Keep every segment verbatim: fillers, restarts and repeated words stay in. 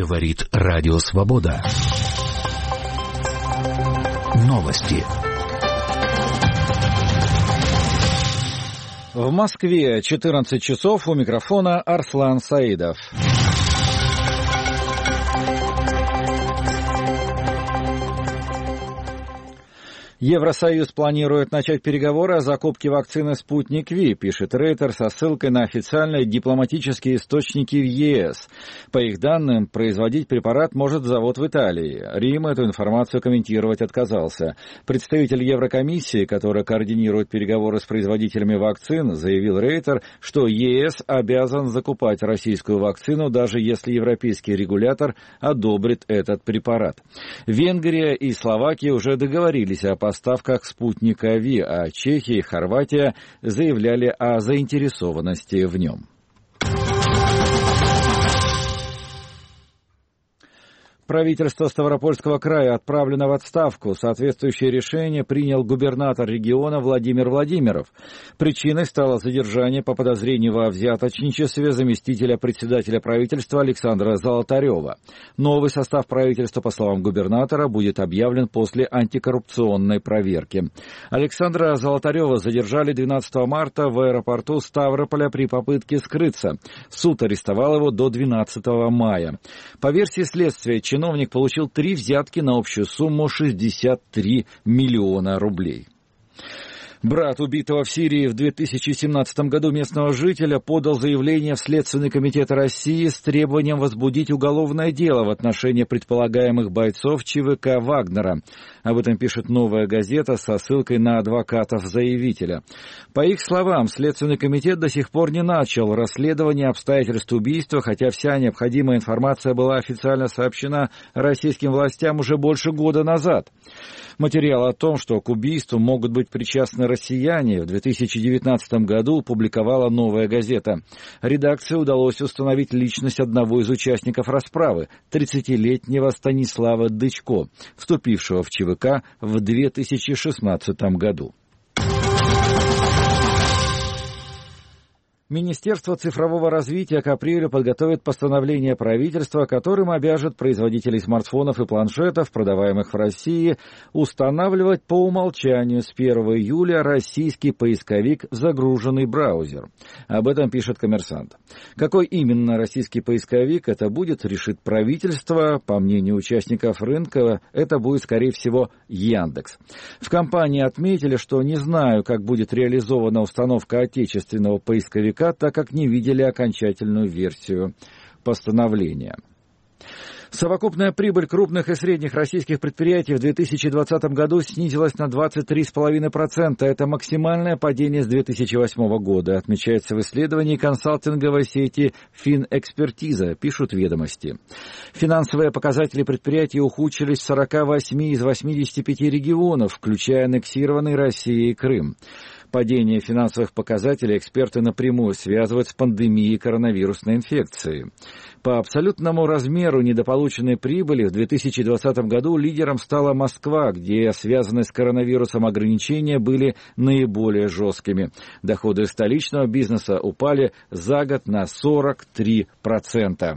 Говорит Радио Свобода. Новости. В Москве четырнадцать часов, у микрофона Арслан Саидов. Евросоюз планирует начать переговоры о закупке вакцины «Спутник Ви», пишет Рейтер со ссылкой на официальные дипломатические источники в ЕС. По их данным, производить препарат может завод в Италии. Рим эту информацию комментировать отказался. Представитель Еврокомиссии, который координирует переговоры с производителями вакцин, заявил Рейтер, что ЕС обязан закупать российскую вакцину, даже если европейский регулятор одобрит этот препарат. Венгрия и Словакия уже договорились о поставках «Спутника Ви», а Чехия и Хорватия заявляли о заинтересованности в нем. Правительство Ставропольского края отправлено в отставку. Соответствующее решение принял губернатор региона Владимир Владимиров. Причиной стало задержание по подозрению во взяточничестве заместителя председателя правительства Александра Золотарева. Новый состав правительства, по словам губернатора, будет объявлен после антикоррупционной проверки. Александра Золотарева задержали двенадцатого марта в аэропорту Ставрополя при попытке скрыться. Суд арестовал его до двенадцатого мая. По версии следствия, чиновник получил три взятки на общую сумму шестьдесят три миллиона рублей. Брат убитого в Сирии в две тысячи семнадцатом году местного жителя подал заявление в Следственный комитет России с требованием возбудить уголовное дело в отношении предполагаемых бойцов ЧВК «Вагнера». Об этом пишет «Новая газета» со ссылкой на адвокатов заявителя. По их словам, Следственный комитет до сих пор не начал расследование обстоятельств убийства, хотя вся необходимая информация была официально сообщена российским властям уже больше года назад. Материал о том, что к убийству могут быть причастны россияне, в две тысячи девятнадцатом году публиковала «Новая газета». Редакции удалось установить личность одного из участников расправы, тридцатилетнего Станислава Дычко, вступившего в ЧВК в две тысячи шестнадцатом году. Министерство цифрового развития к апрелю подготовит постановление правительства, которым обяжет производителей смартфонов и планшетов, продаваемых в России, устанавливать по умолчанию с первого июля российский поисковик в загруженный браузер. Об этом пишет «Коммерсант». Какой именно российский поисковик это будет, решит правительство. По мнению участников рынка, это будет, скорее всего, Яндекс. В компании отметили, что не знаю, как будет реализована установка отечественного поисковика, так как не видели окончательную версию постановления. Совокупная прибыль крупных и средних российских предприятий в две тысячи двадцатом году снизилась на двадцать три целых пять десятых процента. Это максимальное падение с две тысячи восьмого года, отмечается в исследовании консалтинговой сети «Финэкспертиза», пишут «Ведомости». Финансовые показатели предприятий ухудшились в сорока восьми из восьмидесяти пяти регионов, включая аннексированный Россией Крым. Падение финансовых показателей эксперты напрямую связывают с пандемией коронавирусной инфекции. По абсолютному размеру недополученной прибыли в две тысячи двадцатом году лидером стала Москва, где связанные с коронавирусом ограничения были наиболее жесткими. Доходы столичного бизнеса упали за год на сорок три процента.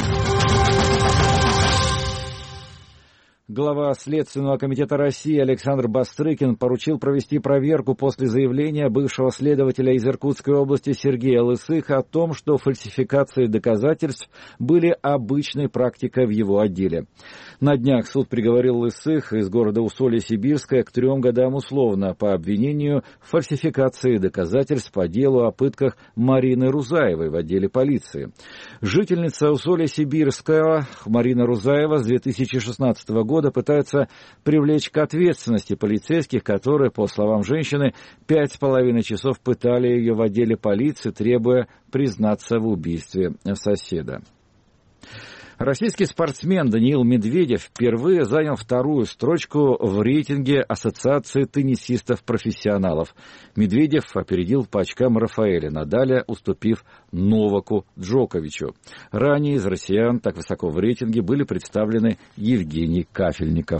Глава Следственного комитета России Александр Бастрыкин поручил провести проверку после заявления бывшего следователя из Иркутской области Сергея Лысыха о том, что фальсификации доказательств были обычной практикой в его отделе. На днях суд приговорил Лысыха из города Усолье-Сибирское к трем годам условно по обвинению в фальсификации доказательств по делу о пытках Марины Рузаевой в отделе полиции. Жительница Усолья-Сибирского Марина Рузаева с две тысячи шестнадцатого года года пытаются привлечь к ответственности полицейских, которые, по словам женщины, пять с половиной часов пытали ее в отделе полиции, требуя признаться в убийстве соседа. Российский спортсмен Даниил Медведев впервые занял вторую строчку в рейтинге Ассоциации теннисистов-профессионалов. Медведев опередил по очкам Рафаэля Надаля, уступив Новаку Джоковичу. Ранее из россиян так высоко в рейтинге были представлены Евгений Кафельников.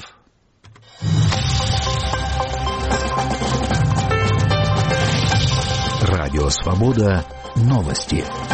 Радио Свобода. Новости.